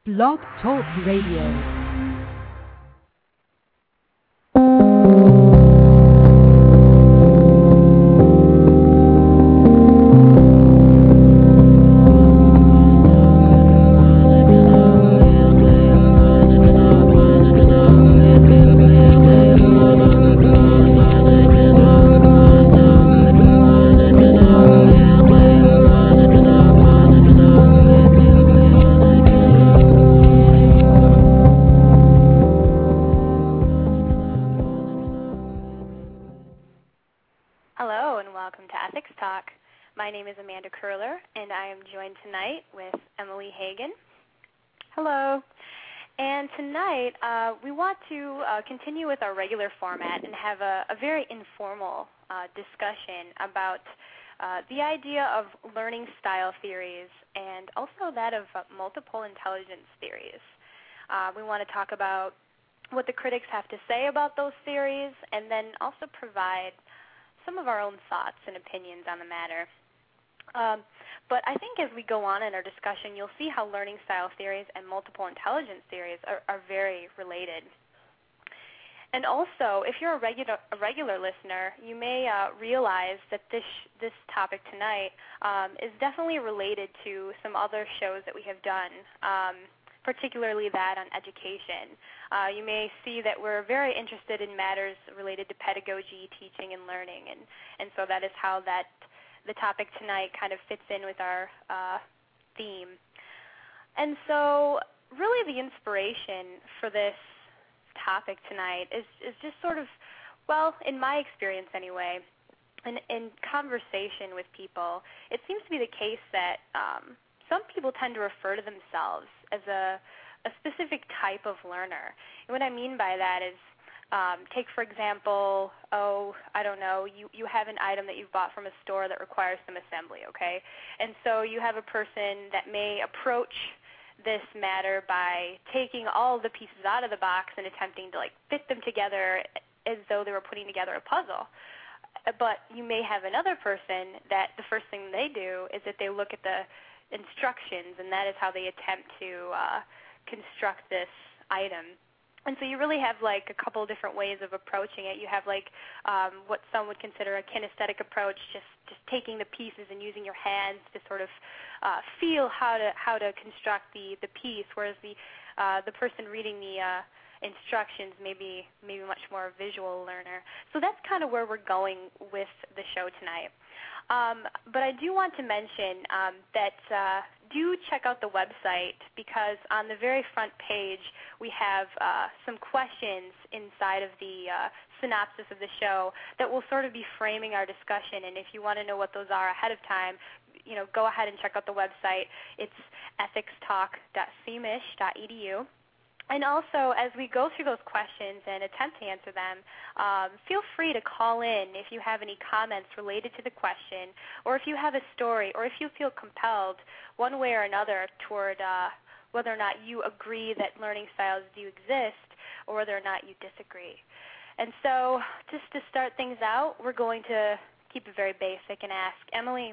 Blog Talk Radio. Continue with our regular format and have a very informal discussion about the idea of learning style theories and also that of multiple intelligence theories. We want to talk about what the critics have to say about those theories and then also provide some of our own thoughts and opinions on the matter. But I think as we go on in our discussion, you'll see how learning style theories and multiple intelligence theories are very related. And also, if you're a regular listener, you may realize that this topic tonight is definitely related to some other shows that we have done, particularly that on education. You may see that we're very interested in matters related to pedagogy, teaching, and learning, and so that is how the topic tonight kind of fits in with our theme. And so really the inspiration for this topic tonight is just sort of, well, in my experience anyway, in conversation with people, it seems to be the case that some people tend to refer to themselves as a specific type of learner. And what I mean by that is, take for example, I don't know, you have an item that you've bought from a store that requires some assembly, okay? And so you have a person that may approach this matter by taking all the pieces out of the box and attempting to fit them together as though they were putting together a puzzle. But you may have another person that the first thing they do is that they look at the instructions, and that is how they attempt to construct this item. And so you really have a couple different ways of approaching it. You have what some would consider a kinesthetic approach, just taking the pieces and using your hands to sort of feel how to construct the piece, whereas the person reading the instructions may be much more a visual learner. So that's kind of where we're going with the show tonight. But I do want to mention that do check out the website, because on the very front page we have some questions inside of the synopsis of the show that will sort of be framing our discussion. And if you want to know what those are ahead of time, go ahead and check out the website. It's ethicstalk.cmish.edu. And also, as we go through those questions and attempt to answer them, feel free to call in if you have any comments related to the question, or if you have a story, or if you feel compelled one way or another toward whether or not you agree that learning styles do exist, or whether or not you disagree. And so, just to start things out, we're going to keep it very basic and ask Emily,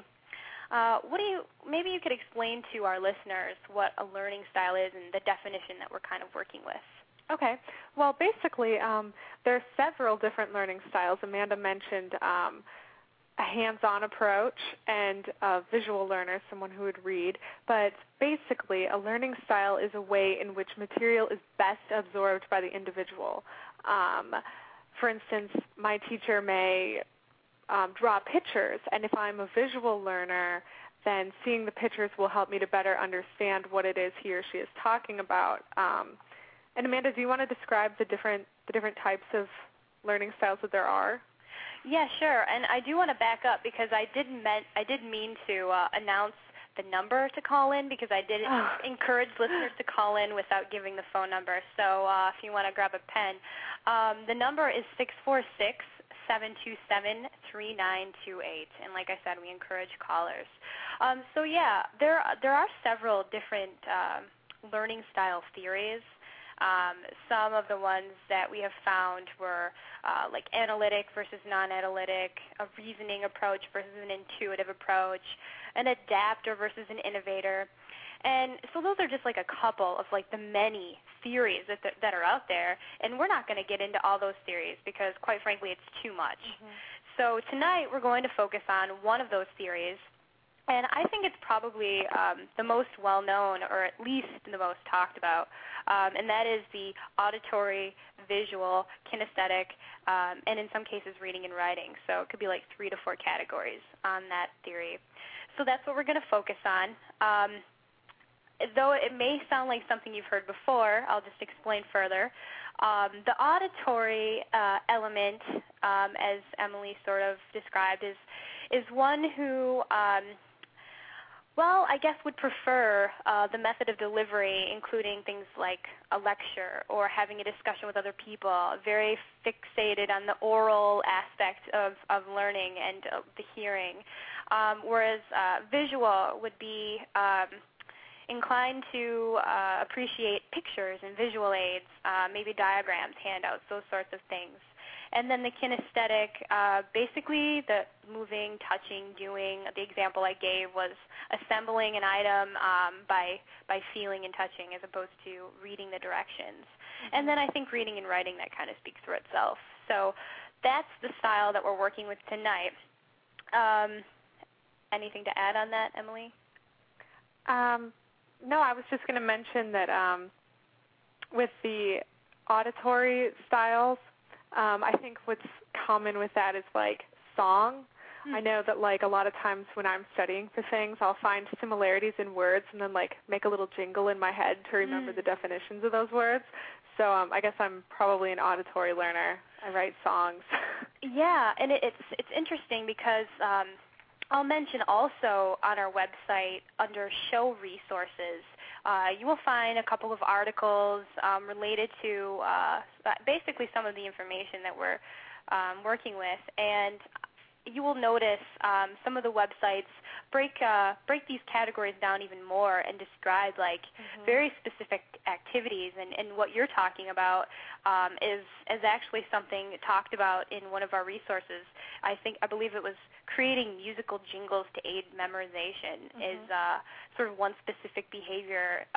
maybe you could explain to our listeners what a learning style is and the definition that we're kind of working with. Okay. Well, basically, there are several different learning styles. Amanda mentioned a hands-on approach and a visual learner, someone who would read. But basically, a learning style is a way in which material is best absorbed by the individual. For instance, my teacher may draw pictures, and if I'm a visual learner, then seeing the pictures will help me to better understand what it is he or she is talking about. And Amanda, do you want to describe the different types of learning styles that there are? Yeah, sure. And I do want to back up, because I did mean to announce the number to call in, because I did encourage listeners to call in without giving the phone number. So if you want to grab a pen, the number is 646-727-3928, and like I said, we encourage callers. So yeah, there are several different learning style theories. Some of the ones that we have found were like analytic versus non-analytic, a reasoning approach versus an intuitive approach, an adapter versus an innovator. And so those are just like a couple of like the many theories that are out there, and we're not going to get into all those theories because, quite frankly, it's too much. So tonight we're going to focus on one of those theories, and I think it's probably the most well-known, or at least the most talked about, and that is the auditory, visual, kinesthetic, and in some cases reading and writing. So it could be like 3 to 4 categories on that theory. So that's what we're going to focus on. Though it may sound like something you've heard before, I'll just explain further. The auditory element, as Emily sort of described, is one who I guess would prefer the method of delivery, including things like a lecture or having a discussion with other people, very fixated on the oral aspect of learning and the hearing, whereas visual would be inclined to appreciate pictures and visual aids, maybe diagrams, handouts, those sorts of things. And then the kinesthetic, basically the moving, touching, doing. The example I gave was assembling an item by feeling and touching as opposed to reading the directions. And then I think reading and writing, that kind of speaks for itself. So that's the style that we're working with tonight. Anything to add on that, Emily? No, I was just going to mention that with the auditory styles, I think what's common with that is like song. I know that like a lot of times when I'm studying for things, I'll find similarities in words and then like make a little jingle in my head to remember the definitions of those words. So I guess I'm probably an auditory learner. I write songs. Yeah, and it's interesting because I'll mention also on our website under show resources, you will find a couple of articles related to basically some of the information that we're working with, and you will notice some of the websites break these categories down even more and describe like very specific activities. And what you're talking about is actually something talked about in one of our resources. I believe it was creating musical jingles to aid memorization is sort of one specific behavior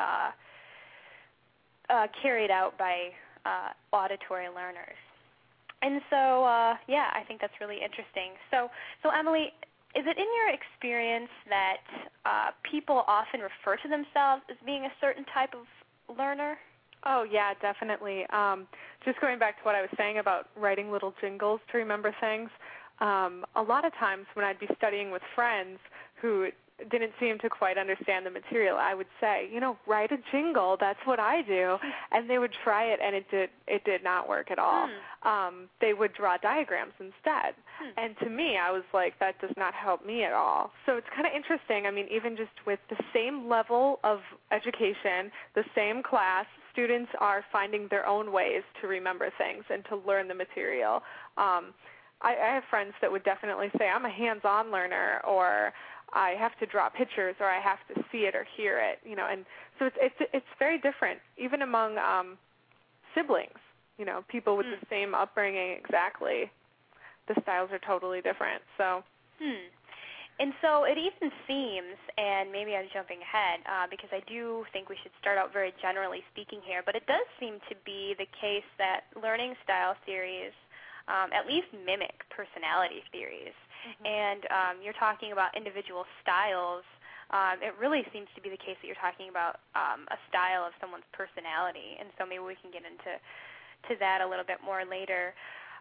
carried out by auditory learners. And so, I think that's really interesting. So Emily, is it in your experience that people often refer to themselves as being a certain type of learner? Oh, yeah, definitely. Just going back to what I was saying about writing little jingles to remember things, a lot of times when I'd be studying with friends who didn't seem to quite understand the material, I would say, write a jingle. That's what I do. And they would try it, and it did not work at all. They would draw diagrams instead. And to me, I was like, that does not help me at all. So it's kind of interesting. I mean, even just with the same level of education, the same class, students are finding their own ways to remember things and to learn the material. I have friends that would definitely say, I'm a hands-on learner, or I have to draw pictures, or I have to see it or hear it, and so it's very different, even among siblings, people with the same upbringing exactly. The styles are totally different. So, And so it even seems, and maybe I'm jumping ahead because I do think we should start out very generally speaking here, but it does seem to be the case that learning style theories at least mimic personality theories. And you're talking about individual styles. It really seems to be the case that you're talking about a style of someone's personality, and so maybe we can get into that a little bit more later.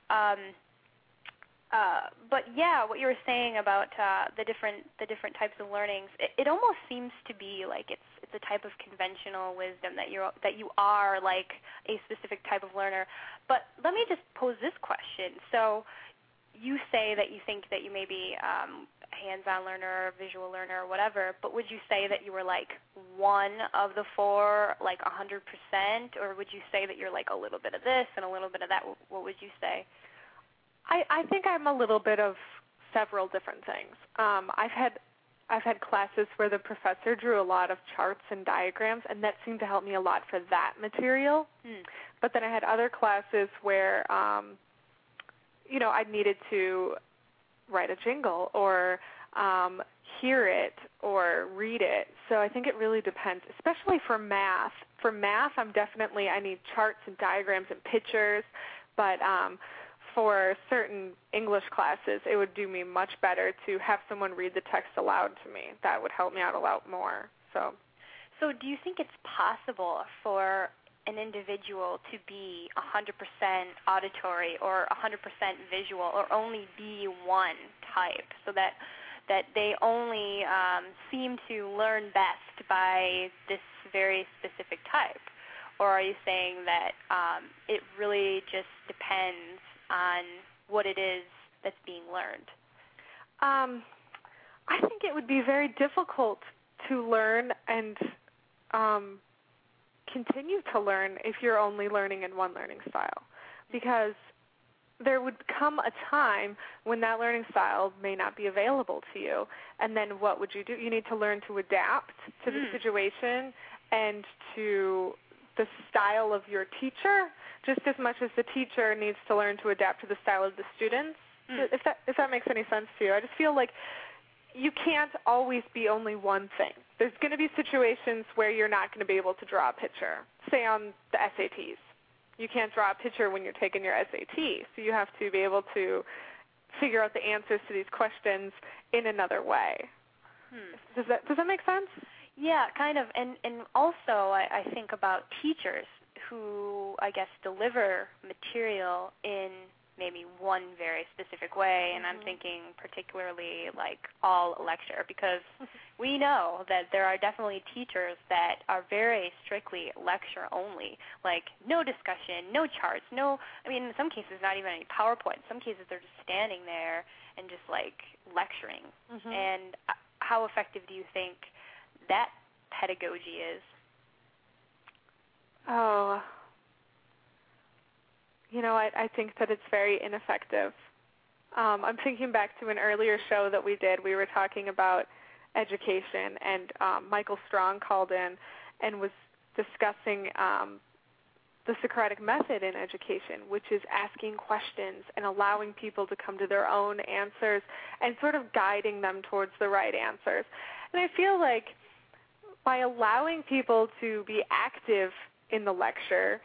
But yeah, what you were saying about the different types of learnings, it almost seems to be like it's a type of conventional wisdom that you are like a specific type of learner. But let me just pose this question. So you say that you think that you may be a hands-on learner, or visual learner, or whatever, but would you say that you were like one of the four, like 100%, or would you say that you're like a little bit of this and a little bit of that? What would you say? I think I'm a little bit of several different things. I've had classes where the professor drew a lot of charts and diagrams, and that seemed to help me a lot for that material. But then I had other classes where I needed to write a jingle, or hear it or read it. So I think it really depends, especially for math. For math, I need charts and diagrams and pictures, but for certain English classes, it would do me much better to have someone read the text aloud to me. That would help me out a lot more. So do you think it's possible for an individual to be 100% auditory or 100% visual, or only be one type, so that they only seem to learn best by this very specific type? Or are you saying that it really just depends on what it is that's being learned? I think it would be very difficult to learn and continue to learn if you're only learning in one learning style, because there would come a time when that learning style may not be available to you, and then what would you do? You need to learn to adapt to the situation and to the style of your teacher, just as much as the teacher needs to learn to adapt to the style of the students. If that makes any sense to you. I just feel like you can't always be only one thing. There's going to be situations where you're not going to be able to draw a picture, say on the SATs. You can't draw a picture when you're taking your SAT, so you have to be able to figure out the answers to these questions in another way. Does that make sense? Yeah, kind of. And also I think about teachers who, I guess, deliver material in maybe one very specific way, and I'm thinking particularly like all lecture, because we know that there are definitely teachers that are very strictly lecture only, like no discussion, no charts, in some cases not even any PowerPoint. In some cases they're just standing there and just like lecturing. And how effective do you think that pedagogy is? Oh, I think that it's very ineffective. I'm thinking back to an earlier show that we did. We were talking about education, and Michael Strong called in and was discussing the Socratic method in education, which is asking questions and allowing people to come to their own answers and sort of guiding them towards the right answers. And I feel like by allowing people to be active in the lecture,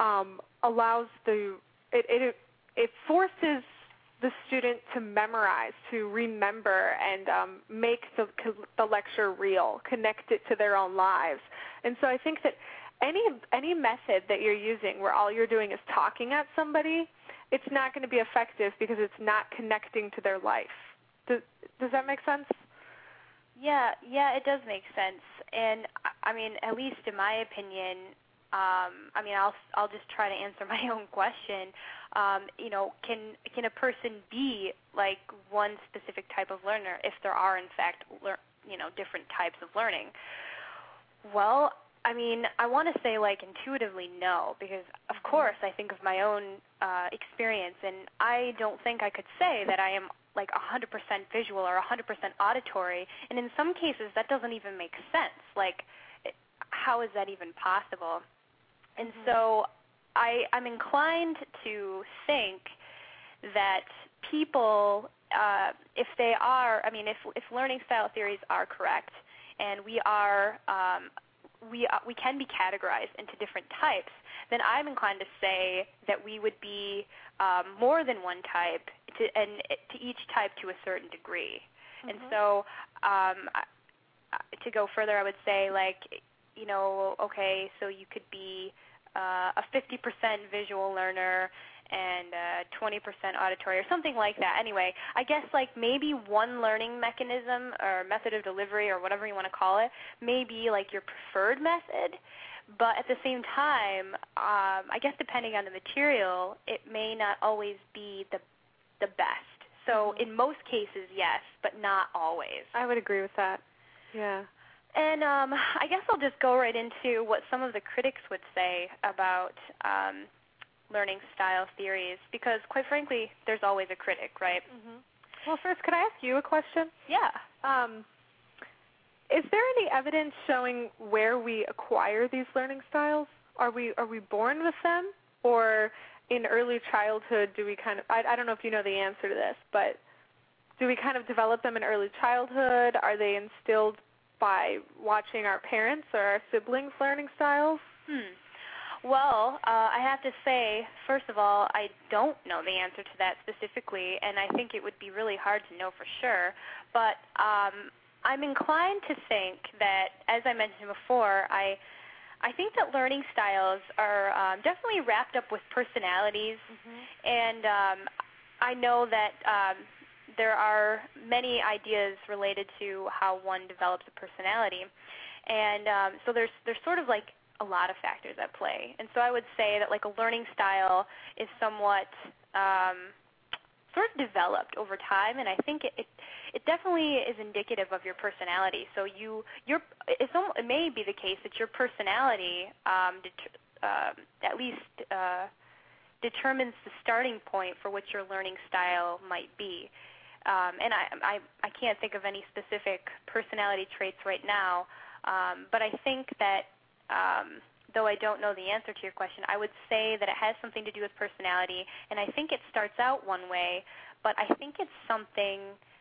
it forces the student to memorize, to remember, and make the lecture real, connect it to their own lives. And so I think that any method that you're using where all you're doing is talking at somebody, it's not going to be effective because it's not connecting to their life. Does that make sense? Yeah, it does make sense. And at least in my opinion, I'll just try to answer my own question. Can a person be like one specific type of learner if there are in fact different types of learning? Well, I want to say like intuitively no, because of course I think of my own experience, and I don't think I could say that I am like 100% visual or 100% auditory, and in some cases that doesn't even make sense. Like, how is that even possible? And so I'm inclined to think that people, if they are, if learning style theories are correct, and we can be categorized into different types, then I'm inclined to say that we would be more than one type, to each type to a certain degree. And so to go further, I would say okay, so you could be a 50% visual learner and 20% auditory or something like that. Anyway, I guess maybe one learning mechanism or method of delivery or whatever you want to call it may be your preferred method, but at the same time, I guess depending on the material, it may not always be the best. So in most cases, yes, but not always. I would agree with that. Yeah. And I guess I'll just go right into what some of the critics would say about learning style theories, because quite frankly, there's always a critic, right? Well, first, could I ask you a question? Yeah. Is there any evidence showing where we acquire these learning styles? Are we born with them, or in early childhood do we I don't know if you know the answer to this, but do we kind of develop them in early childhood? Are they instilled by watching our parents or our siblings' learning styles? Well, I have to say, first of all, I don't know the answer to that specifically, and I think it would be really hard to know for sure. But I'm inclined to think that, as I mentioned before, I think that learning styles are definitely wrapped up with personalities, and I know that there are many ideas related to how one develops a personality, and so there's sort of like a lot of factors at play. And so I would say that like a learning style is somewhat sort of developed over time, and I think it definitely is indicative of your personality. So it may be the case that your personality at least determines the starting point for what your learning style might be. And I can't think of any specific personality traits right now, but I think that though I don't know the answer to your question, I would say that it has something to do with personality, and I think it starts out one way, but I think it's something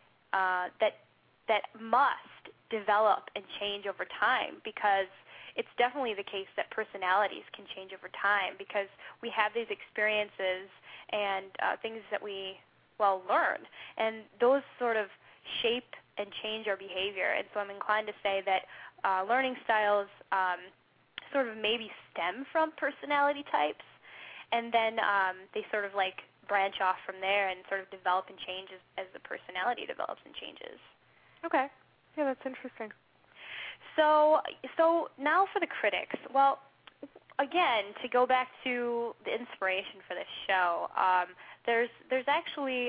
that must develop and change over time, because it's definitely the case that personalities can change over time because we have these experiences and things that we, learn, and those sort of shape and change our behavior. And so I'm inclined to say that learning styles sort of maybe stem from personality types, and then they sort of like branch off from there and sort of develop and change as the personality develops and changes. Okay. Yeah, that's interesting. So now for the critics. Well, again, to go back to the inspiration for this show, there's actually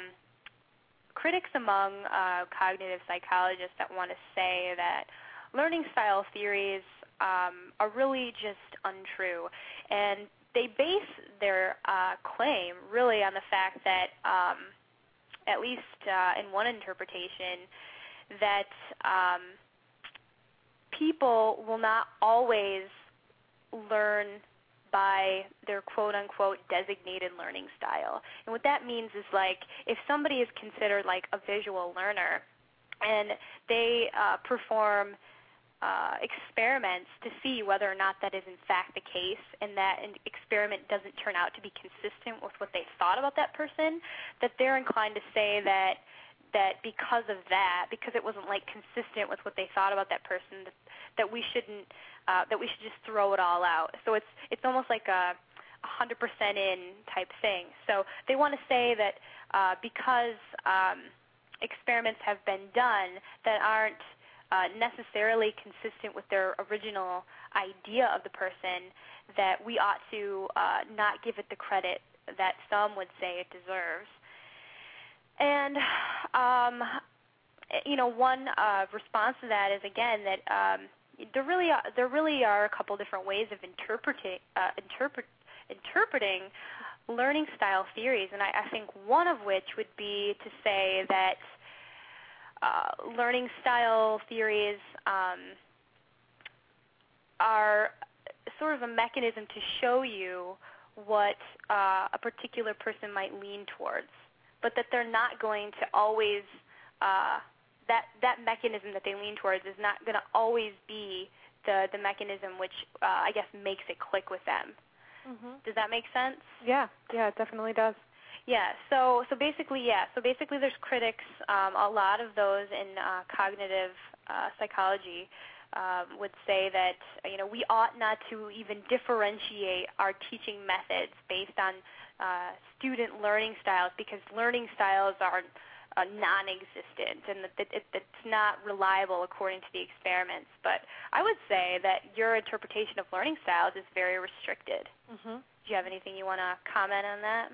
critics among cognitive psychologists that want to say that learning style theories are really just untrue, and they base their claim really on the fact that, at least in one interpretation, that people will not always learn by their quote-unquote designated learning style. And what that means is, like, if somebody is considered like a visual learner and they perform experiments to see whether or not that is in fact the case, and that an experiment doesn't turn out to be consistent with what they thought about that person, that they're inclined to say that because of that, because it wasn't like consistent with what they thought about that person, that we should just throw it all out. So it's almost like a 100% in type thing. So they want to say that because experiments have been done that aren't necessarily consistent with their original idea of the person, that we ought to not give it the credit that some would say it deserves. And one response to that is, again, that there really are a couple different ways of interpreting learning style theories, and I think one of which would be to say that learning style theories are sort of a mechanism to show you what a particular person might lean towards, but that they're not going to always, that mechanism that they lean towards is not going to always be the mechanism which I guess makes it click with them. Mm-hmm. Does that make sense? Yeah, it definitely does. Yeah, so basically there's critics, a lot of those in cognitive psychology would say that, we ought not to even differentiate our teaching methods based on student learning styles, because learning styles are non-existent and it's not reliable according to the experiments. But I would say that your interpretation of learning styles is very restricted. Mm-hmm. Do you have anything you want to comment on that?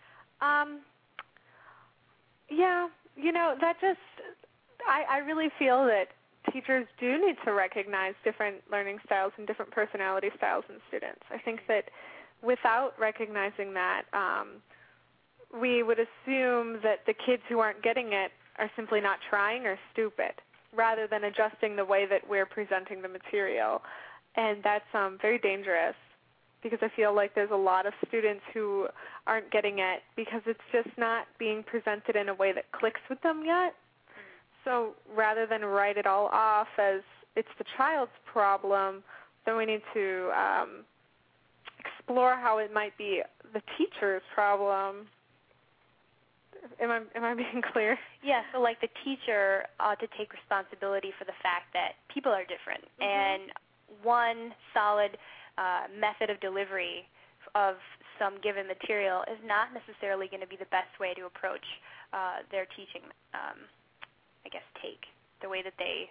Yeah, that just, I really feel that teachers do need to recognize different learning styles and different personality styles in students. I think that without recognizing that, we would assume that the kids who aren't getting it are simply not trying or stupid, rather than adjusting the way that we're presenting the material. And that's very dangerous. because I feel like there's a lot of students who aren't getting it because it's just not being presented in a way that clicks with them yet. So rather than write it all off as it's the child's problem, then we need to explore how it might be the teacher's problem. Am I being clear? Yeah, so like the teacher ought to take responsibility for the fact that people are different, and one solid method of delivery of some given material is not necessarily going to be the best way to approach their teaching. I guess take the way that they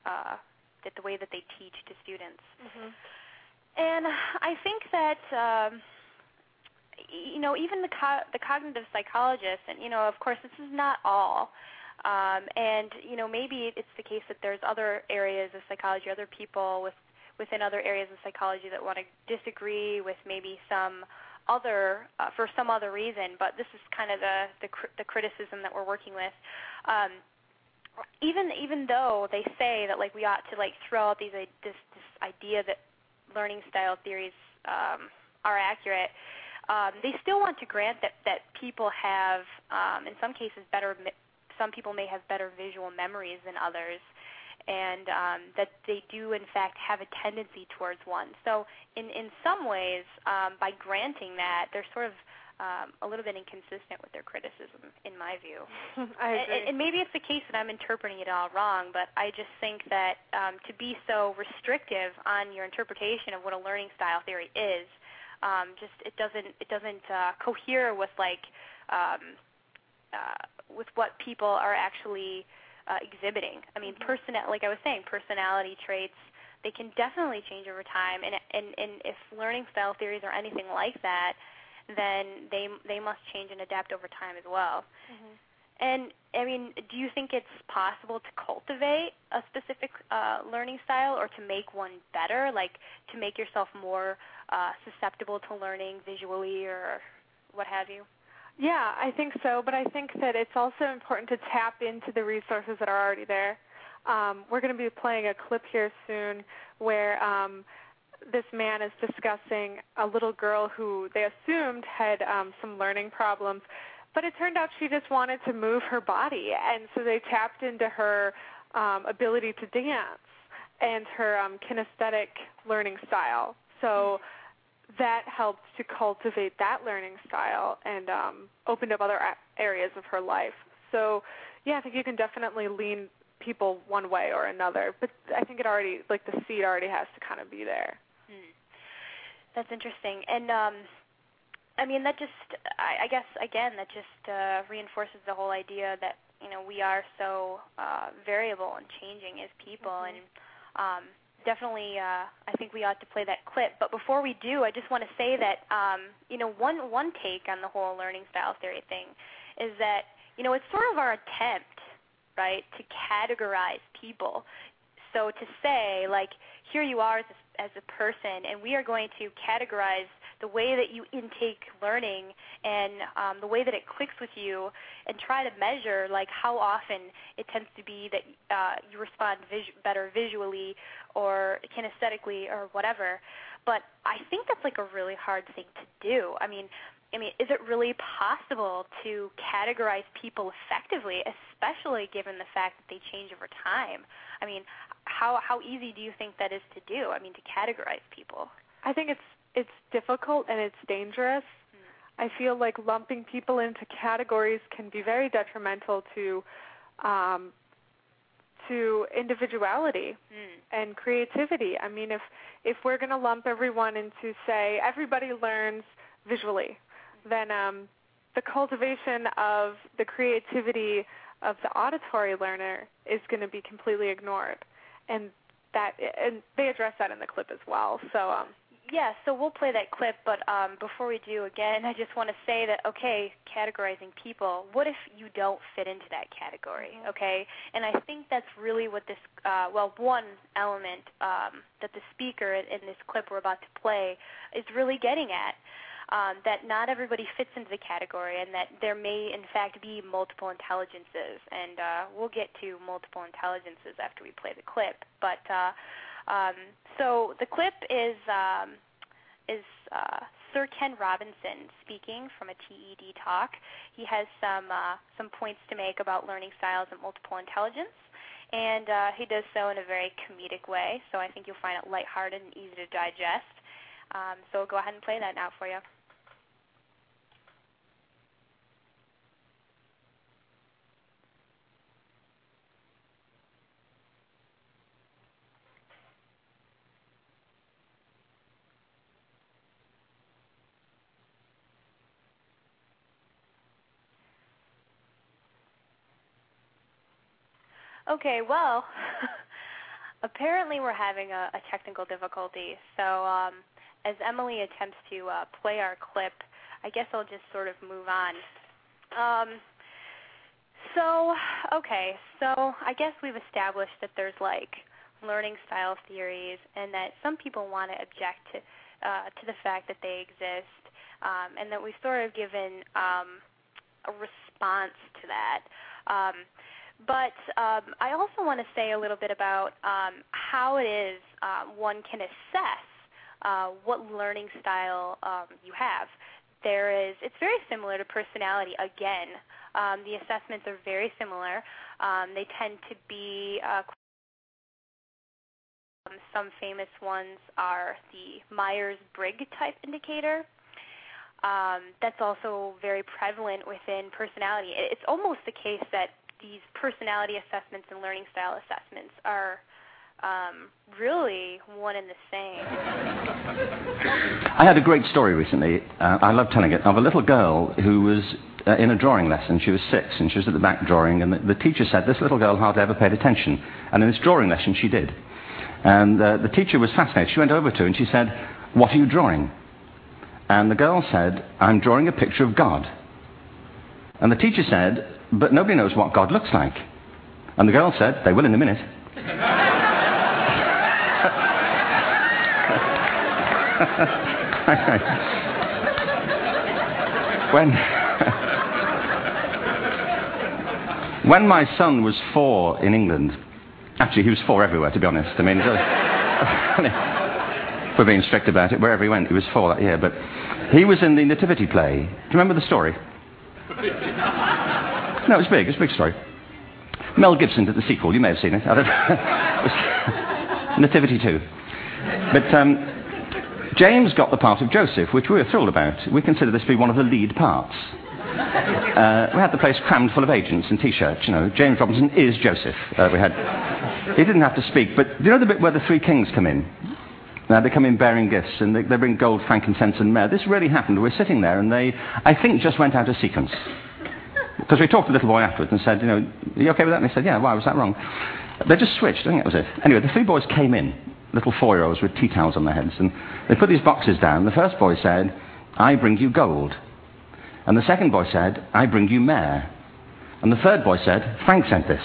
teach to students. And I think that even the cognitive psychologists, and of course this is not all, and maybe it's the case that there's other areas of psychology, other people within other areas of psychology that want to disagree with maybe some other for some other reason, but this is kind of the criticism that we're working with. Even though they say that like we ought to like throw out this idea that learning style theories are accurate, they still want to grant that people have, in some cases, some people may have better visual memories than others, and that they do in fact have a tendency towards one. So in some ways, by granting that, they're sort of a little bit inconsistent with their criticism, in my view. I agree. And maybe it's the case that I'm interpreting it all wrong, but I just think that to be so restrictive on your interpretation of what a learning style theory is, it doesn't cohere with with what people are actually exhibiting. I mean, like I was saying, personality traits, they can definitely change over time, and if learning style theories are anything like that, then they must change and adapt over time as well. And, I mean, do you think it's possible to cultivate a specific learning style or to make one better, like to make yourself more susceptible to learning visually or what have you? Yeah, I think so, but I think that it's also important to tap into the resources that are already there. We're going to be playing a clip here soon where this man is discussing a little girl who they assumed had some learning problems, but it turned out she just wanted to move her body, and so they tapped into her ability to dance and her kinesthetic learning style. So that helped to cultivate that learning style and opened up other areas of her life. So, yeah, I think you can definitely lean people one way or another, but I think the seed already has to kind of be there. That's interesting. And, I mean, that just, I guess, again, that just reinforces the whole idea that, we are so variable and changing as people. And definitely I think we ought to play that clip. But before we do, I just want to say that, one take on the whole learning style theory thing is that, it's sort of our attempt, right, to categorize people. So to say, like, here you are as a person, and we are going to categorize the way that you intake learning and the way that it clicks with you, and try to measure, like, how often it tends to be that you respond better visually or kinesthetically or whatever. But I think that's, like, a really hard thing to do. I mean, is it really possible to categorize people effectively, especially given the fact that they change over time? I mean, how easy do you think that is to do? I mean, to categorize people. I think it's difficult and it's dangerous. I feel like lumping people into categories can be very detrimental to individuality and creativity. I mean, if we're going to lump everyone into, say, everybody learns visually, then the cultivation of the creativity of the auditory learner is going to be completely ignored, and they address that in the clip as well. So yeah, so we'll play that clip, but before we do, again, I just want to say that, okay, categorizing people, what if you don't fit into that category, okay? And I think that's really what this, one element that the speaker in this clip we're about to play is really getting at. That not everybody fits into the category, and that there may, in fact, be multiple intelligences. And we'll get to multiple intelligences after we play the clip. But so the clip is is Sir Ken Robinson speaking from a TED talk. He has some points to make about learning styles and multiple intelligence, and he does so in a very comedic way, so I think you'll find it lighthearted and easy to digest. So I'll go ahead and play that now for you. Okay, well, apparently we're having a technical difficulty. So as Emily attempts to play our clip, I guess I'll just sort of move on. So I guess we've established that there's like learning style theories, and that some people want to object to the fact that they exist, and that we've sort of given a response to that. But I also want to say a little bit about how it is one can assess what learning style you have. It's very similar to personality again. The assessments are very similar. They tend to be some famous ones are the Myers-Briggs type indicator. That's also very prevalent within personality. It's almost the case that these personality assessments and learning style assessments are really one and the same. I had a great story recently, I love telling it, of a little girl who was in a drawing lesson. She was 6 and she was at the back drawing, and the teacher said this little girl hardly ever paid attention, and in this drawing lesson she did. And the teacher was fascinated. She went over to her and she said, "What are you drawing?" And the girl said, "I'm drawing a picture of God." And the teacher said, "But nobody knows what God looks like." And the girl said, "They will in a minute." When my son was 4 in England, actually he was 4 everywhere, to be honest. I mean, we're being strict about it. Wherever he went, he was 4 that year. But he was in the Nativity play. Do you remember the story? No, it's big. It's a big story. Mel Gibson did the sequel. You may have seen it. I don't know. It was Nativity 2. But James got the part of Joseph, which we were thrilled about. We consider this to be one of the lead parts. We had the place crammed full of agents in T-shirts. You know, James Robinson is Joseph. He didn't have to speak. But do you know the bit where the 3 kings come in? Now, they come in bearing gifts, and they bring gold, frankincense, and myrrh. This really happened. We're sitting there, and they, I think, just went out of sequence. Because we talked to the little boy afterwards and said, you know, are you okay with that? And they said, yeah, why was that wrong? They just switched. I think that was it. Anyway, the 3 boys came in, little 4-year-olds with tea towels on their heads, and they put these boxes down. The first boy said, "I bring you gold." And the second boy said, "I bring you myrrh." And the third boy said, "Frank sent this."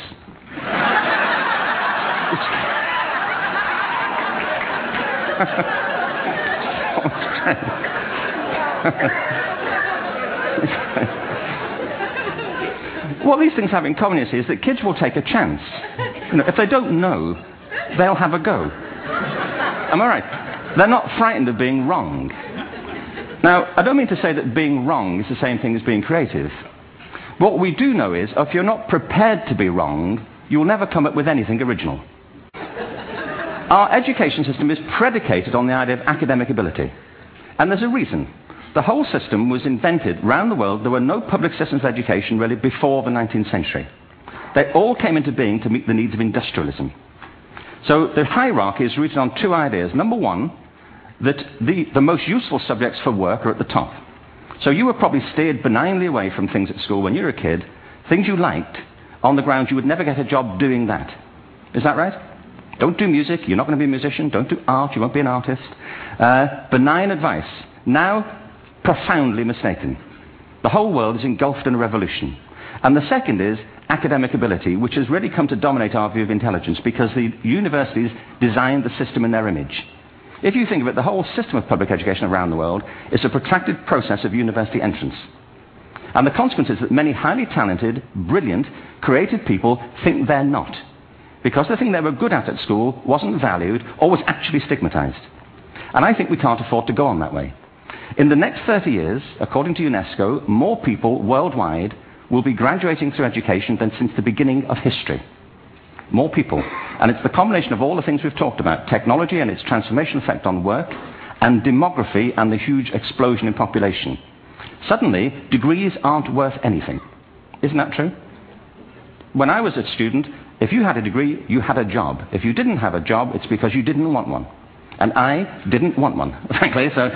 What these things have in common, you see, is that kids will take a chance. You know, if they don't know, they'll have a go. Am I right? They're not frightened of being wrong. Now, I don't mean to say that being wrong is the same thing as being creative. What we do know is, if you're not prepared to be wrong, you'll never come up with anything original. Our education system is predicated on the idea of academic ability. And there's a reason. The whole system was invented around the world. There were no public systems of education really before the 19th century. They all came into being to meet the needs of industrialism. So the hierarchy is rooted on 2 ideas. Number 1, that the most useful subjects for work are at the top. So you were probably steered benignly away from things at school when you were a kid, things you liked, on the grounds you would never get a job doing that. Is that right? Don't do music, you're not going to be a musician. Don't do art, you won't be an artist. Benign advice. Now, profoundly mistaken. The whole world is engulfed in a revolution. And the second is academic ability, which has really come to dominate our view of intelligence because the universities designed the system in their image. If you think of it, the whole system of public education around the world is a protracted process of university entrance. And the consequence is that many highly talented, brilliant, creative people think they're not, because the thing they were good at school wasn't valued or was actually stigmatized. And I think we can't afford to go on that way. In the next 30 years, according to UNESCO, more people worldwide will be graduating through education than since the beginning of history. More people. And it's the combination of all the things we've talked about, technology and its transformational effect on work, and demography and the huge explosion in population. Suddenly, degrees aren't worth anything. Isn't that true? When I was a student, if you had a degree, you had a job. If you didn't have a job, it's because you didn't want one. And I didn't want one, frankly. So,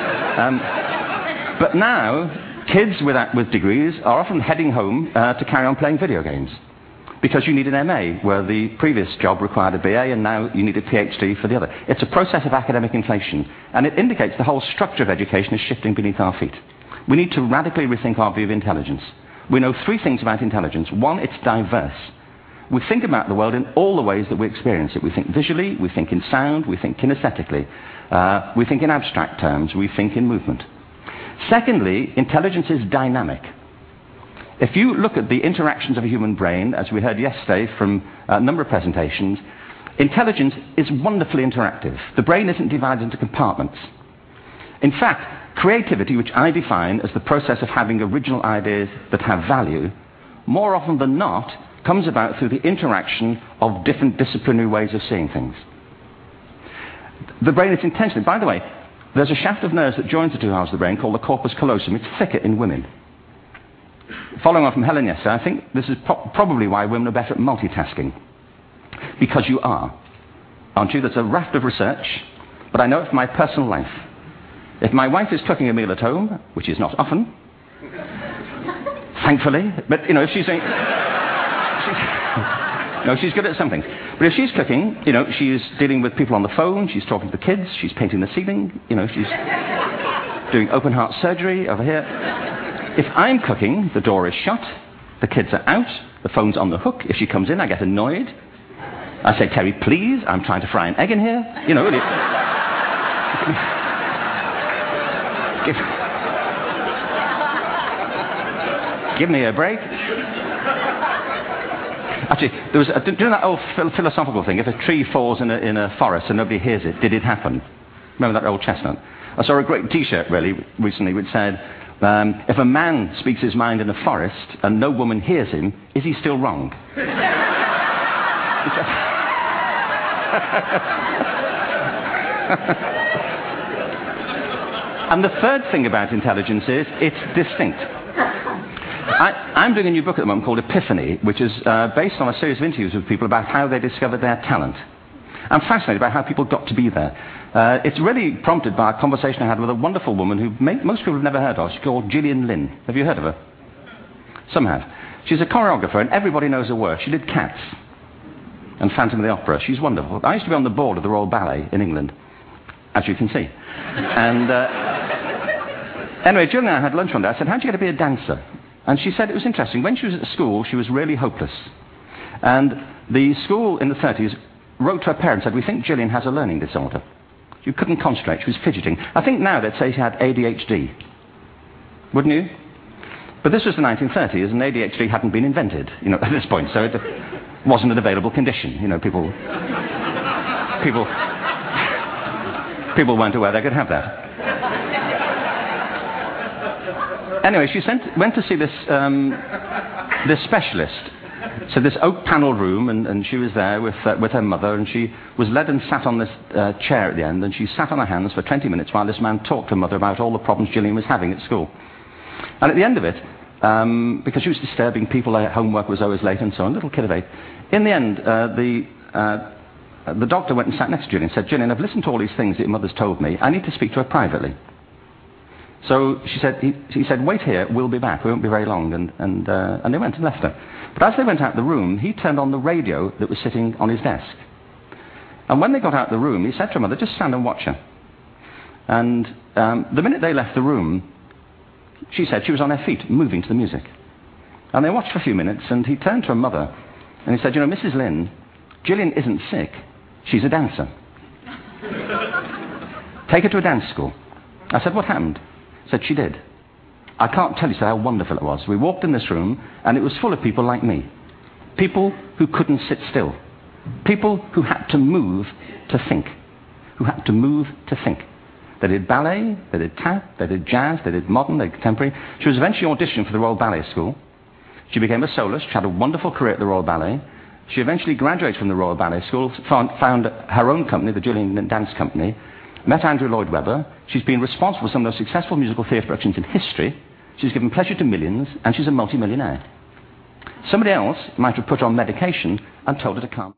but now, kids with degrees are often heading home to carry on playing video games. Because you need an MA, where the previous job required a BA, and now you need a PhD for the other. It's a process of academic inflation, and it indicates the whole structure of education is shifting beneath our feet. We need to radically rethink our view of intelligence. We know three things about intelligence. One, it's diverse. We think about the world in all the ways that we experience it. We think visually, we think in sound, we think kinesthetically, we think in abstract terms, we think in movement. Secondly, intelligence is dynamic. If you look at the interactions of a human brain, as we heard yesterday from a number of presentations, intelligence is wonderfully interactive. The brain isn't divided into compartments. In fact, creativity, which I define as the process of having original ideas that have value, more often than not, comes about through the interaction of different disciplinary ways of seeing things. The brain is intentionally... By the way, there's a shaft of nerves that joins the two halves of the brain called the corpus callosum. It's thicker in women. Following on from Helen yesterday, I think this is probably why women are better at multitasking. Because you are. Aren't you? There's a raft of research, but I know it from my personal life. If my wife is cooking a meal at home, which is not often, thankfully, but, you know, if she's saying... No, she's good at something. But if she's cooking, you know, she's dealing with people on the phone, she's talking to the kids, she's painting the ceiling, you know, she's doing open heart surgery over here. If I'm cooking, the door is shut, the kids are out, the phone's on the hook. If she comes in, I get annoyed. I say, Terry, please, I'm trying to fry an egg in here. You know, give me a break. Actually, there was do you know that old philosophical thing? If a tree falls in a forest and nobody hears it, did it happen? Remember that old chestnut? I saw a great T-shirt recently which said, if a man speaks his mind in a forest and no woman hears him, is he still wrong? And the third thing about intelligence is it's distinct. I'm doing a new book at the moment called Epiphany, which is based on a series of interviews with people about how they discovered their talent. I'm fascinated by how people got to be there. It's really prompted by a conversation I had with a wonderful woman who most people have never heard of. She's called Gillian Lynn. Have you heard of her? Some have. She's a choreographer, and everybody knows her work. She did Cats and Phantom of the Opera. She's wonderful. I used to be on the board of the Royal Ballet in England, as you can see. And anyway, Gillian and I had lunch one day. I said, how'd you get to be a dancer? And she said it was interesting. When she was at school, she was really hopeless. And the school in the 30s wrote to her parents and said, we think Gillian has a learning disorder. She couldn't concentrate. She was fidgeting. I think now they'd say she had ADHD. Wouldn't you? But this was the 1930s, and ADHD hadn't been invented, you know, at this point. So it wasn't an available condition. You know, people weren't aware they could have that. Anyway, she went to see this specialist. So this oak-panelled room, and she was there with her mother, and she was led and sat on this chair at the end, and she sat on her hands for 20 minutes while this man talked to her mother about all the problems Gillian was having at school. And at the end of it, because she was disturbing people, their homework was always late and so on, little kid of 8, in the end, the doctor went and sat next to Gillian and said, Gillian, I've listened to all these things that your mother's told me. I need to speak to her privately. So he said, wait here, we'll be back. We won't be very long. And they went and left her. But as they went out the room, he turned on the radio that was sitting on his desk. And when they got out the room, he said to her mother, just stand and watch her. And the minute they left the room, she said she was on her feet, moving to the music. And they watched for a few minutes, and he turned to her mother, and he said, you know, Mrs. Lynn, Gillian isn't sick. She's a dancer. Take her to a dance school. I said, what happened? Said she did. I can't tell you how wonderful it was. We walked in this room, and it was full of people like me. People who couldn't sit still. People who had to move to think. Who had to move to think. They did ballet, they did tap, they did jazz, they did modern, they did contemporary. She was eventually auditioned for the Royal Ballet School. She became a soloist. She had a wonderful career at the Royal Ballet. She eventually graduated from the Royal Ballet School, found her own company, the Julian Dance Company, met Andrew Lloyd Webber. She's been responsible for some of the most successful musical theatre productions in history. She's given pleasure to millions, and she's a multimillionaire. Somebody else might have put her on medication and told her to calm.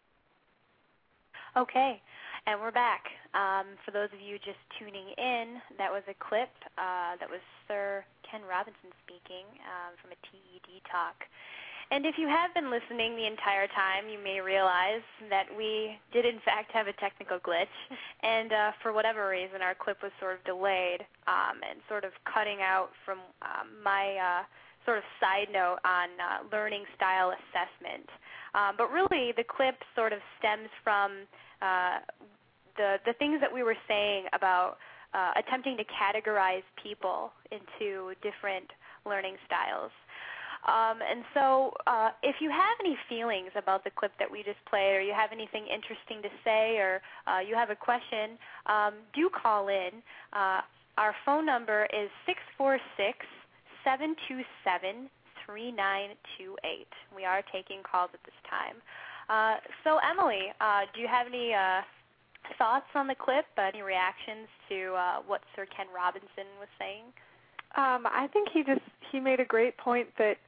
Okay, and we're back. For those of you just tuning in, that was a clip that was Sir Ken Robinson speaking from a TED talk. And if you have been listening the entire time, you may realize that we did in fact have a technical glitch, and for whatever reason our clip was sort of delayed and sort of cutting out from my sort of side note on learning style assessment. But really the clip sort of stems from the things that we were saying about attempting to categorize people into different learning styles. And so if you have any feelings about the clip that we just played, or you have anything interesting to say, or you have a question, do call in. Our phone number is 646-727-3928. We are taking calls at this time. So Emily, do you have any thoughts on the clip, any reactions to what Sir Ken Robinson was saying? I think he made a great point that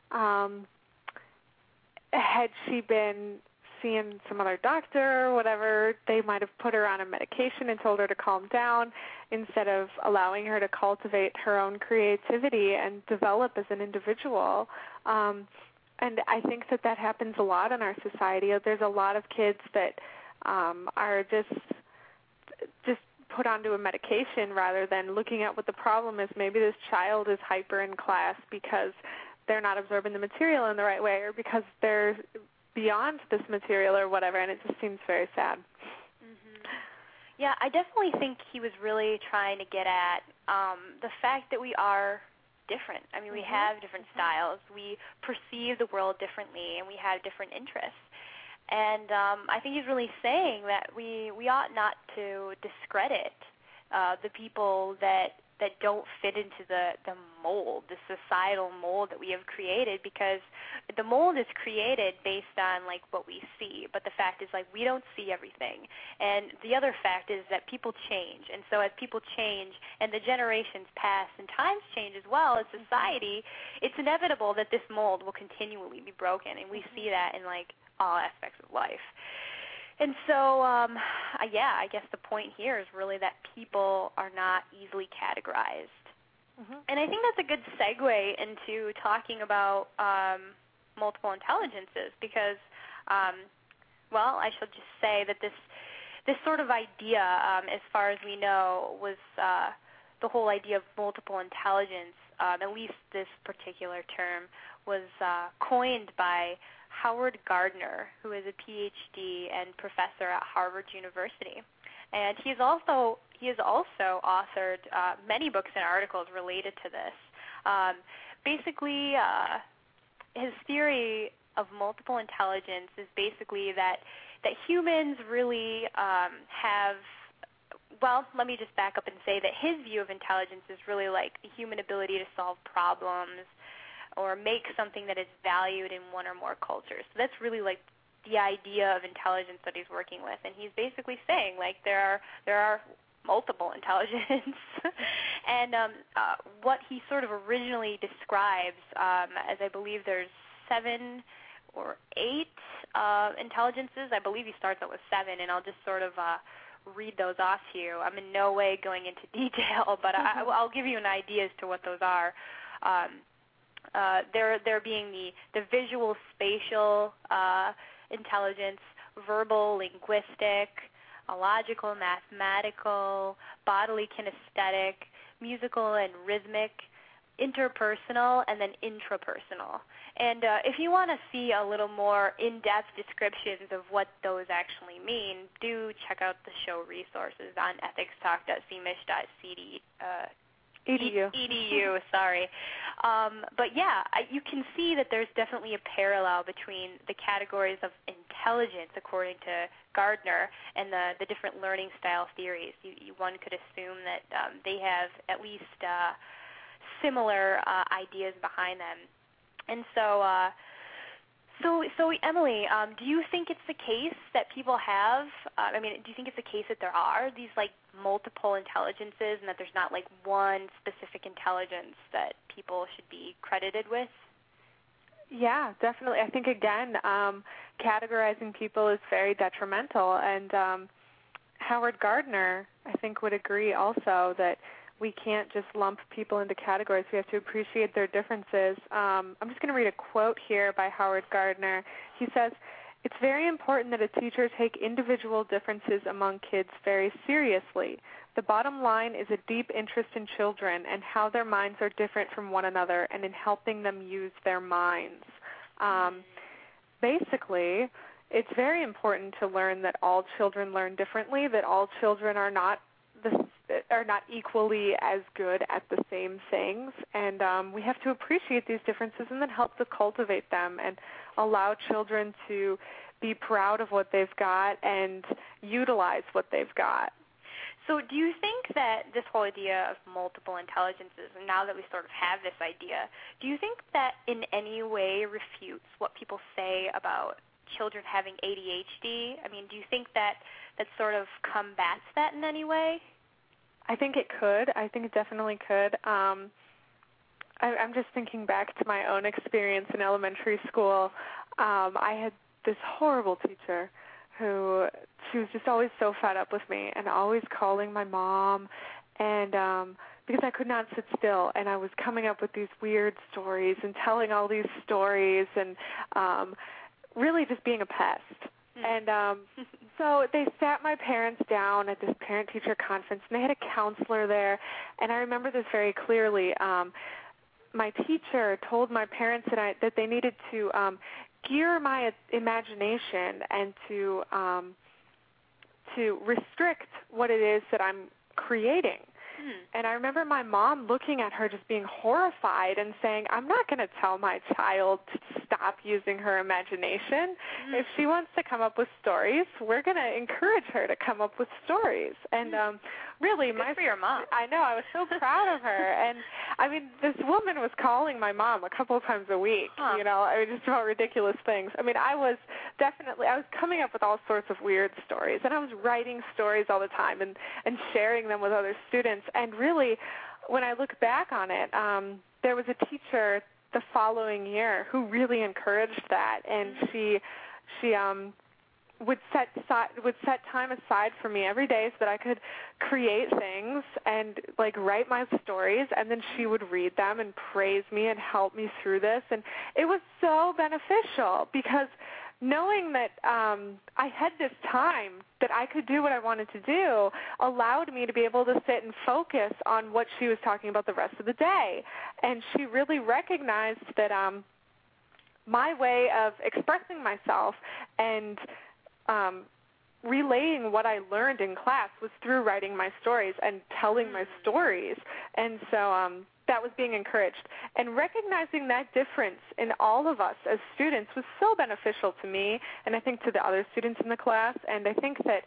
had she been seeing some other doctor or whatever, they might have put her on a medication and told her to calm down instead of allowing her to cultivate her own creativity and develop as an individual. And I think that happens a lot in our society. There's a lot of kids that are just put onto a medication rather than looking at what the problem is. Maybe this child is hyper in class because they're not absorbing the material in the right way, or because they're beyond this material or whatever, and it just seems very sad. Mm-hmm. Yeah, I definitely think he was really trying to get at the fact that we are different. I mean, we have different styles. We perceive the world differently, and we have different interests. And I think he's really saying that we ought not to discredit the people that don't fit into the mold, the societal mold that we have created, because the mold is created based on like what we see. But the fact is, like, we don't see everything. And the other fact is that people change. And so as people change and the generations pass and times change as well as society, it's inevitable that this mold will continually be broken. And we see that in like all aspects of life. And so, I guess the point here is really that people are not easily categorized. And I think that's a good segue into talking about multiple intelligences because, I should just say that this sort of idea, as far as we know, was the whole idea of multiple intelligence, at least this particular term, was coined by Howard Gardner, who is a PhD and professor at Harvard University. And he has also authored many books and articles related to this. His theory of multiple intelligence is basically that humans really let me just back up and say that his view of intelligence is really like the human ability to solve problems or make something that is valued in one or more cultures. So that's really like the idea of intelligence that he's working with. And he's basically saying like there are multiple intelligence. And what he sort of originally describes as I believe there's 7 or 8 intelligences. I believe he starts out with 7, and I'll just sort of read those off to you. I'm in no way going into detail, but I'll give you an idea as to what those are. There being the visual spatial intelligence, verbal, linguistic, logical, mathematical, bodily, kinesthetic, musical and rhythmic, interpersonal, and then intrapersonal. And if you want to see a little more in-depth descriptions of what those actually mean, do check out the show resources on ethicstalk.cmich.edu. Edu, sorry. But yeah, you can see that there's definitely a parallel between the categories of intelligence intelligence according to Gardner and the different learning style theories. One could assume that they have at least similar ideas behind them. And so Emily, do you think it's the case that people have, do you think it's the case that there are these like multiple intelligences and that there's not like one specific intelligence that people should be credited with? Yeah, definitely. I think, again, categorizing people is very detrimental. And Howard Gardner, I think, would agree also that we can't just lump people into categories. We have to appreciate their differences. I'm just going to read a quote here by Howard Gardner. He says, "It's very important that a teacher take individual differences among kids very seriously. The bottom line is a deep interest in children and how their minds are different from one another and in helping them use their minds." Basically, it's very important to learn that all children learn differently, that all children are not equally as good at the same things, and we have to appreciate these differences and then help to cultivate them and allow children to be proud of what they've got and utilize what they've got. So do you think that this whole idea of multiple intelligences, and now that we sort of have this idea, do you think that in any way refutes what people say about children having ADHD? I mean, do you think that sort of combats that in any way? I think it could. I think it definitely could. I'm just thinking back to my own experience in elementary school. I had this horrible teacher who, she was just always so fed up with me and always calling my mom, and because I could not sit still, and I was coming up with these weird stories and telling all these stories and really just being a pest. And so they sat my parents down at this parent-teacher conference, and they had a counselor there, and I remember this very clearly. My teacher told my parents that they needed to gear my imagination and to restrict what it is that I'm creating. And I remember my mom looking at her just being horrified and saying, "I'm not going to tell my child to stop using her imagination. If she wants to come up with stories, we're going to encourage her to come up with stories." And really, good for your mom. I know, I was so proud of her. And I mean, this woman was calling my mom a couple of times a week, just about ridiculous things. I mean, I was coming up with all sorts of weird stories, and I was writing stories all the time and sharing them with other students. And really, when I look back on it, there was a teacher the following year who really encouraged that, and she would set time aside for me every day so that I could create things and like write my stories, and then she would read them and praise me and help me through this. And it was so beneficial because knowing that I had this time that I could do what I wanted to do allowed me to be able to sit and focus on what she was talking about the rest of the day. And she really recognized that my way of expressing myself and relaying what I learned in class was through writing my stories and telling my stories. And so that was being encouraged. And recognizing that difference in all of us as students was so beneficial to me, and I think to the other students in the class. And I think that,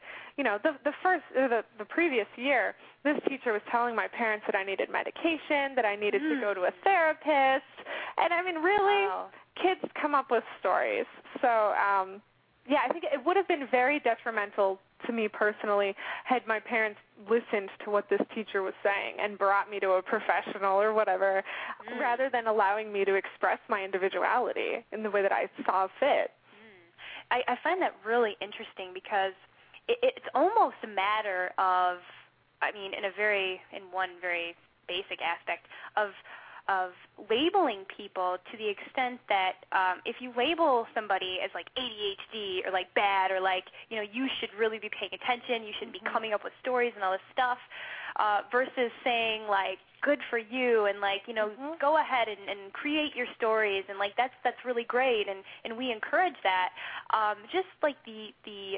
the previous year, this teacher was telling my parents that I needed medication, that I needed to go to a therapist. And I mean, really, kids come up with stories. So, I think it would have been very detrimental to me personally had my parents listened to what this teacher was saying and brought me to a professional or whatever, rather than allowing me to express my individuality in the way that I saw fit. I find that really interesting because it's almost a matter of, in one very basic aspect of labeling people to the extent that if you label somebody as like ADHD or like bad or like, you should really be paying attention, you shouldn't be coming up with stories and all this stuff, versus saying like, good for you, and like, go ahead and create your stories, and like that's really great, and we encourage that. Just like the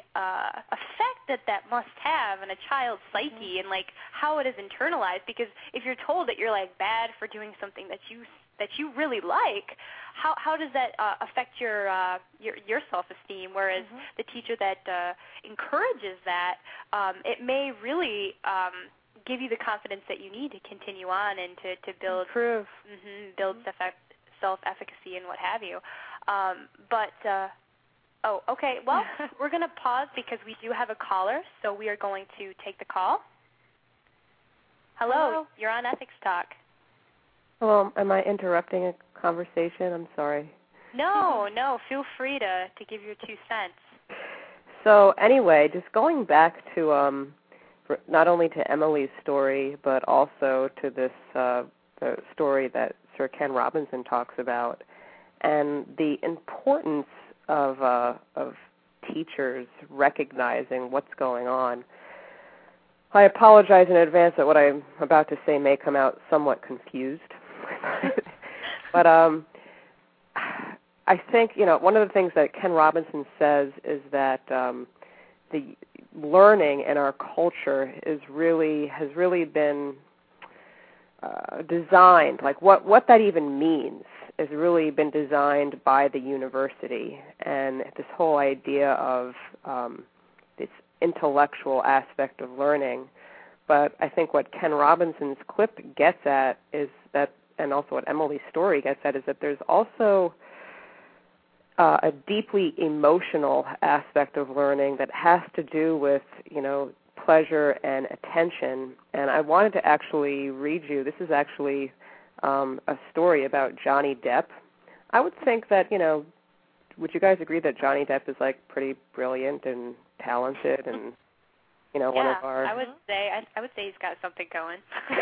effect that must have on a child's psyche and like how it is internalized, because if you're told that you're like bad for doing something that you that you really like, how does that affect your self-esteem? Whereas the teacher that encourages that, it may really give you the confidence that you need to continue on and to build self-efficacy and what have you. Oh, okay. Well, we're going to pause because we do have a caller, so we are going to take the call. Hello. You're on Ethics Talk. Hello, am I interrupting a conversation? I'm sorry. No. Feel free to give your 2 cents. So anyway, just going back to not only to Emily's story, but also to this the story that Sir Ken Robinson talks about, and the importance of teachers recognizing what's going on. I apologize in advance that what I'm about to say may come out somewhat confused. But I think, one of the things that Ken Robinson says is that the learning in our culture has really been designed, like what that even means has really been designed by the university, and this whole idea of this intellectual aspect of learning. But I think what Ken Robinson's clip gets at is that, and also what Emily's story gets at, is that there's also a deeply emotional aspect of learning that has to do with, pleasure and attention. And I wanted to actually read you, this is actually a story about Johnny Depp. I would think that, would you guys agree that Johnny Depp is pretty brilliant and talented and, one of our... I would say he's got something going.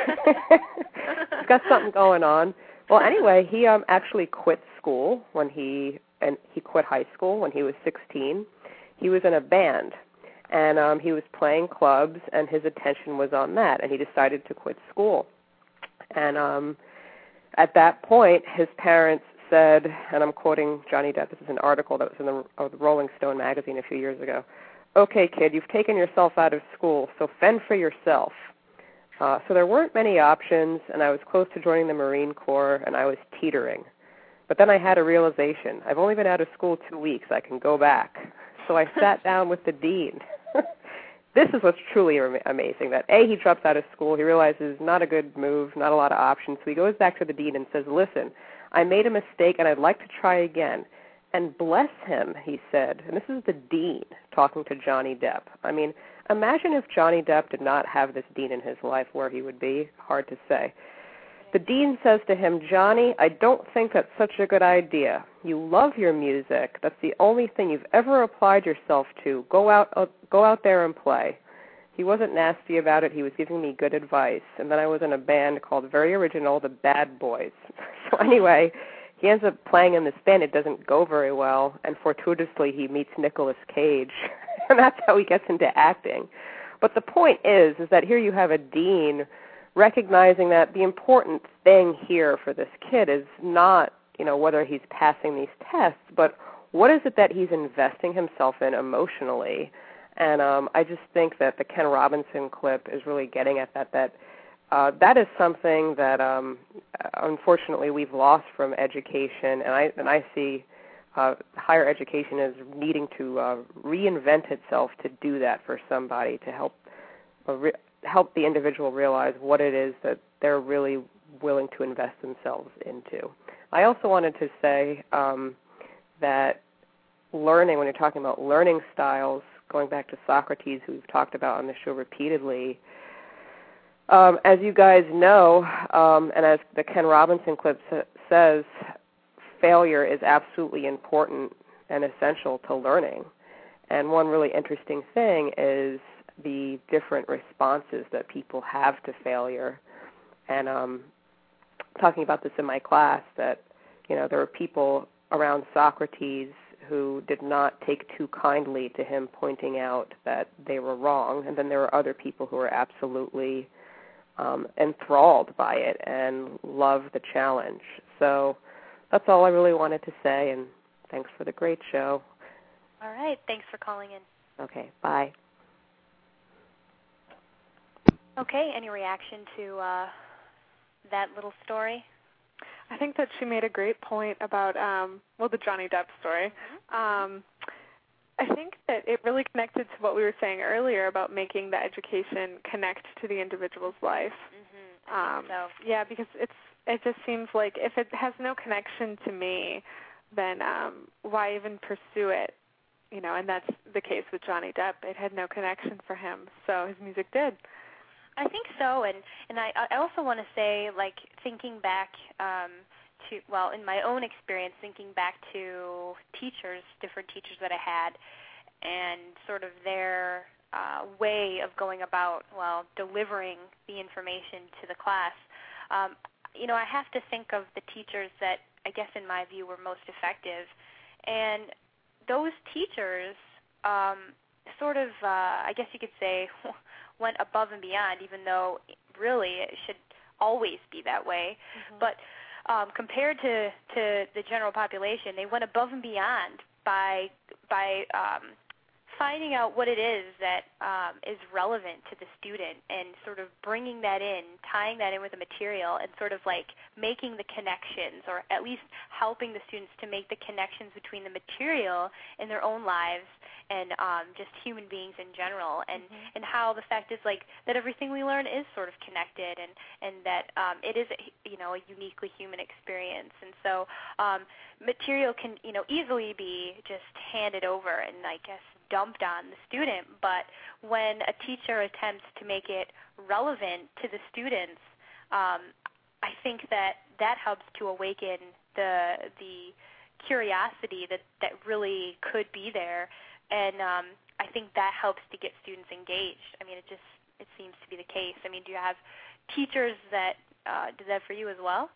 He's got something going on. Well, anyway, he actually quit school he quit high school when he was 16. He was in a band, and he was playing clubs, and his attention was on that, and he decided to quit school. And at that point, his parents said, and I'm quoting Johnny Depp, this is an article that was in the Rolling Stone magazine a few years ago, "Okay, kid, you've taken yourself out of school, so fend for yourself." So there weren't many options, and I was close to joining the Marine Corps, and I was teetering. But then I had a realization. I've only been out of school 2 weeks. I can go back. So I sat down with the dean. This is what's truly amazing, that A, he drops out of school. He realizes not a good move, not a lot of options. So he goes back to the dean and says, "Listen, I made a mistake, and I'd like to try again." And bless him, he said, and this is the dean talking to Johnny Depp. I mean, imagine if Johnny Depp did not have this dean in his life, where he would be. Hard to say. The dean says to him, "Johnny, I don't think that's such a good idea. You love your music. That's the only thing you've ever applied yourself to. Go out there and play." He wasn't nasty about it. He was giving me good advice. And then I was in a band called, very original, the Bad Boys. So anyway, he ends up playing in this band. It doesn't go very well, and fortuitously he meets Nicolas Cage, and that's how he gets into acting. But the point is that here you have a dean recognizing that the important thing here for this kid is not, whether he's passing these tests, but what is it that he's investing himself in emotionally. And I just think that the Ken Robinson clip is really getting at that is something that unfortunately we've lost from education, and I see higher education as needing to reinvent itself to do that for somebody, to help the individual realize what it is that they're really willing to invest themselves into. I also wanted to say that learning, when you're talking about learning styles, going back to Socrates, who we've talked about on the show repeatedly, as you guys know, and as the Ken Robinson clip says, failure is absolutely important and essential to learning. And one really interesting thing is the different responses that people have to failure. And talking about this in my class, that there were people around Socrates who did not take too kindly to him pointing out that they were wrong, and then there were other people who were absolutely enthralled by it and loved the challenge. So that's all I really wanted to say, and thanks for the great show. All right, thanks for calling in. Okay, bye. Okay, any reaction to that little story? I think that she made a great point about, the Johnny Depp story. I think that it really connected to what we were saying earlier about making the education connect to the individual's life. Yeah, because it just seems like if it has no connection to me, then why even pursue it? And that's the case with Johnny Depp. It had no connection for him, so his music did. I think so, and I also want to say, like, thinking back in my own experience, thinking back to different teachers that I had, and sort of their way of going about, delivering the information to the class. I have to think of the teachers that I guess in my view were most effective, and those teachers I guess you could say, went above and beyond, even though really it should always be that way. Mm-hmm. But compared to the general population, they went above and beyond by finding out what it is that is relevant to the student and sort of bringing that in, tying that in with the material, and sort of like making the connections, or at least helping the students to make the connections between the material in their own lives and just human beings in general, and how the fact is like that everything we learn is sort of connected, and that it is a uniquely human experience. And so material can easily be just handed over and I guess dumped on the student, but when a teacher attempts to make it relevant to the students, I think that helps to awaken the curiosity that really could be there, and I think that helps to get students engaged. I mean, it seems to be the case. I mean, do you have teachers that did that for you as well?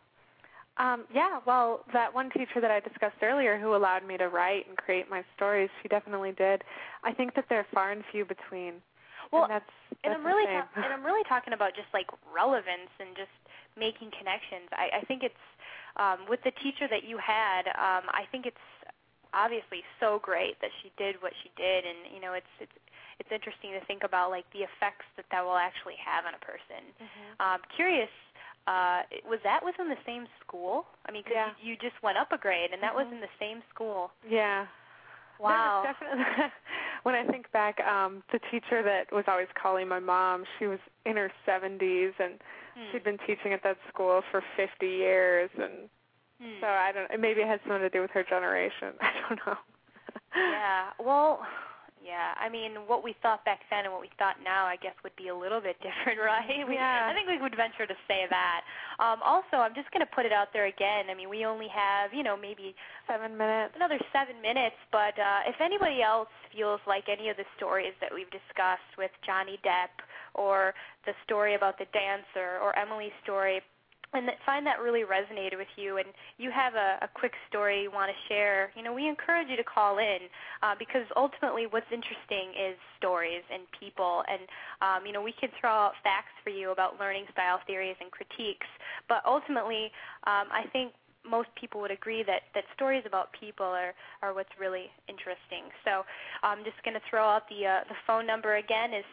That one teacher that I discussed earlier who allowed me to write and create my stories, she definitely did. I think that they're far and few between. Well, and I'm really talking about just like relevance and just making connections. I think it's with the teacher that you had. I think it's obviously so great that she did what she did, and it's interesting to think about like the effects that will actually have on a person. Curious. Was that within the same school? I mean, because you just went up a grade, and that was in the same school. Yeah. Wow. Definitely, when I think back, the teacher that was always calling my mom, she was in her 70s, and she'd been teaching at that school for 50 years, and so I don't. Maybe it had something to do with her generation. I don't know. Yeah. Well. Yeah, I mean, what we thought back then and what we thought now, I guess, would be a little bit different, right? I think we would venture to say that. Also, I'm just going to put it out there again. I mean, we only have, maybe 7 minutes, another 7 minutes, but if anybody else feels like any of the stories that we've discussed with Johnny Depp, or the story about the dancer, or Emily's story, and find that really resonated with you, and you have a quick story you want to share, we encourage you to call in, because ultimately what's interesting is stories and people, and we can throw out facts for you about learning style theories and critiques, but ultimately I think most people would agree that stories about people are what's really interesting. So I'm just going to throw out the phone number again is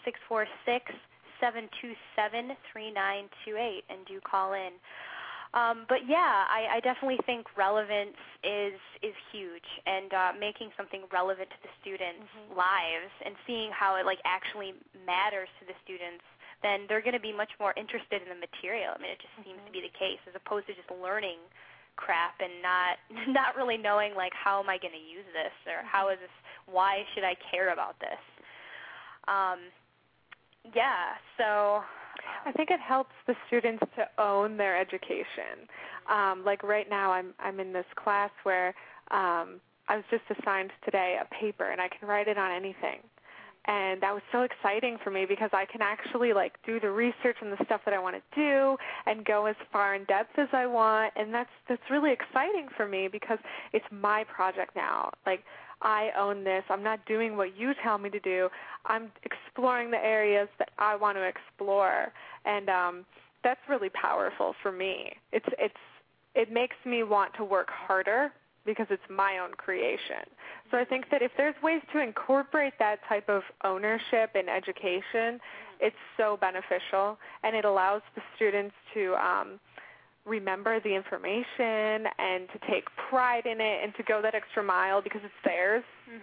646-727-3928, and do call in. But yeah, I definitely think relevance is huge, and making something relevant to the students' lives and seeing how it like actually matters to the students, then they're going to be much more interested in the material. I mean, it just seems to be the case, as opposed to just learning crap and not really knowing like, how am I going to use this, or how is this, why should I care about this? Yeah, so I think it helps the students to own their education. Like right now, I'm in this class where I was just assigned today a paper, and I can write it on anything. And that was so exciting for me, because I can actually like do the research and the stuff that I want to do and go as far in depth as I want. And that's really exciting for me, because it's my project now. Like, I own this. I'm not doing what you tell me to do. I'm exploring the areas that I want to explore, and that's really powerful for me. It makes me want to work harder, because it's my own creation. So I think that if there's ways to incorporate that type of ownership in education, it's so beneficial, and it allows the students to remember the information and to take pride in it and to go that extra mile because it's theirs.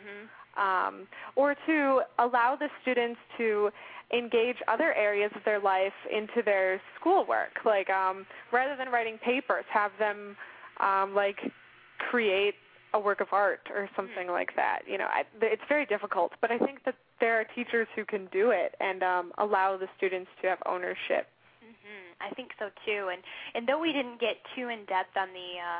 Or to allow the students to engage other areas of their life into their schoolwork. Like rather than writing papers, have them like create a work of art or something like that. You know, it's very difficult, but I think that there are teachers who can do it and allow the students to have ownership. I think so too. And though we didn't get too in depth on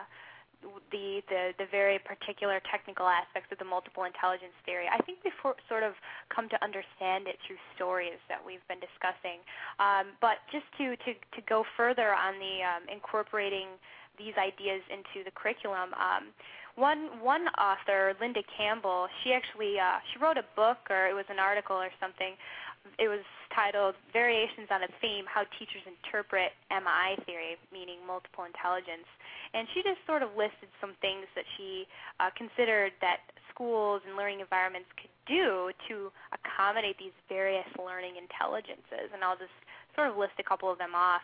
the very particular technical aspects of the multiple intelligence theory, I think we've sort of come to understand it through stories that we've been discussing. But just to go further on the incorporating these ideas into the curriculum, one author, Linda Campbell, she actually she wrote a book, or it was an article or something. It was titled Variations on a Theme, How Teachers Interpret MI Theory, meaning multiple intelligence. And she just sort of listed some things that she considered that schools and learning environments could do to accommodate these various learning intelligences. And I'll just sort of list a couple of them off.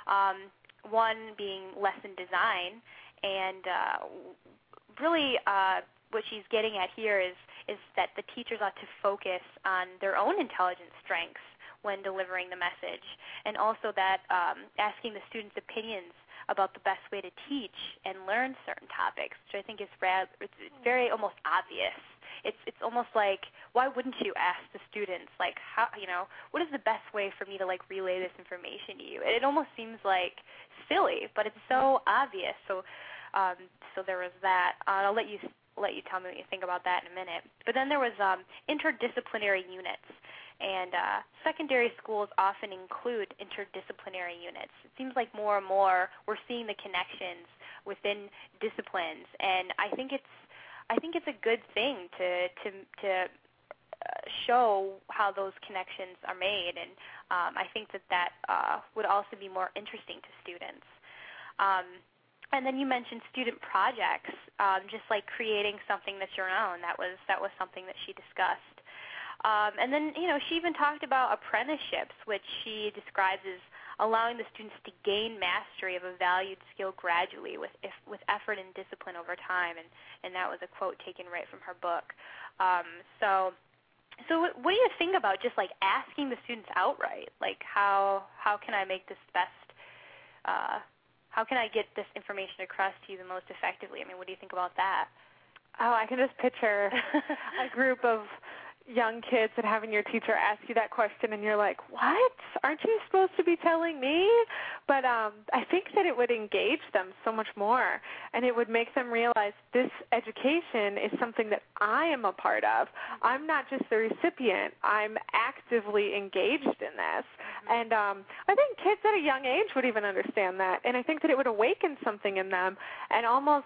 One being lesson design, and really what she's getting at here is that the teachers ought to focus on their own intelligence strengths when delivering the message, and also that asking the students' opinions about the best way to teach and learn certain topics, which I think is it's very almost obvious. It's almost like, why wouldn't you ask the students, like, how, what is the best way for me to like relay this information to you? It almost seems like silly, but it's so obvious. So there was that. I'll let you tell me what you think about that in a minute. But then there was interdisciplinary units. And secondary schools often include interdisciplinary units. It seems like more and more we're seeing the connections within disciplines, and I think it's a good thing to show how those connections are made, and I think that would also be more interesting to students. And then you mentioned student projects, just like creating something that's your own. That was something that she discussed. And then, she even talked about apprenticeships, which she describes as allowing the students to gain mastery of a valued skill gradually with effort and discipline over time. And that was a quote taken right from her book. So what do you think about just like asking the students outright, like how can I make this best? How can I get this information across to you the most effectively? I mean, what do you think about that? Oh, I can just picture a group of young kids and having your teacher ask you that question, and you're like, what? Aren't you supposed to be telling me? But I think that it would engage them so much more, and it would make them realize this education is something that I am a part of. I'm not just the recipient. I'm actively engaged in this. And I think kids at a young age would even understand that, and I think that it would awaken something in them and almost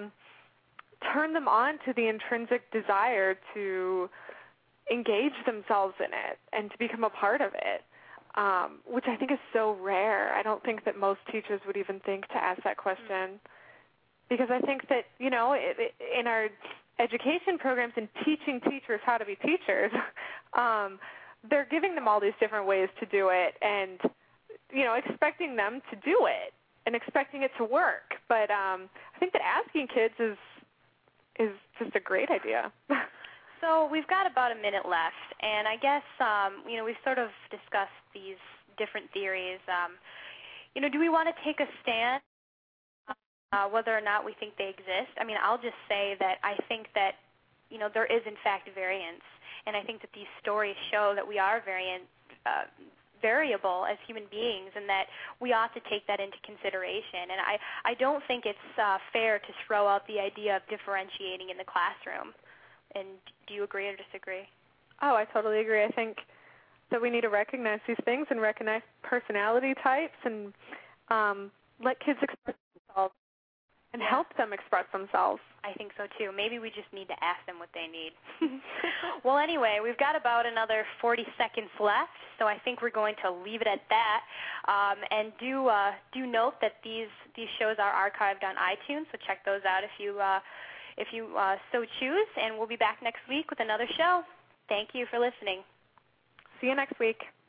turn them on to the intrinsic desire to engage themselves in it and to become a part of it, which I think is so rare. I don't think that most teachers would even think to ask that question, because I think that, in our education programs and teaching teachers how to be teachers, they're giving them all these different ways to do it and, expecting them to do it and expecting it to work. But I think that asking kids is just a great idea. So we've got about a minute left, and I guess, we've sort of discussed these different theories. Do we want to take a stand whether or not we think they exist? I mean, I'll just say that I think that, there is, in fact, variance, and I think that these stories show that we are variable as human beings, and that we ought to take that into consideration. And I don't think it's fair to throw out the idea of differentiating in the classroom. And do you agree or disagree? Oh, I totally agree. I think that we need to recognize these things and recognize personality types and let kids express themselves and help them express themselves. I think so, too. Maybe we just need to ask them what they need. Well, anyway, we've got about another 40 seconds left, so I think we're going to leave it at that. And do note that these shows are archived on iTunes, so check those out if you so choose, and we'll be back next week with another show. Thank you for listening. See you next week.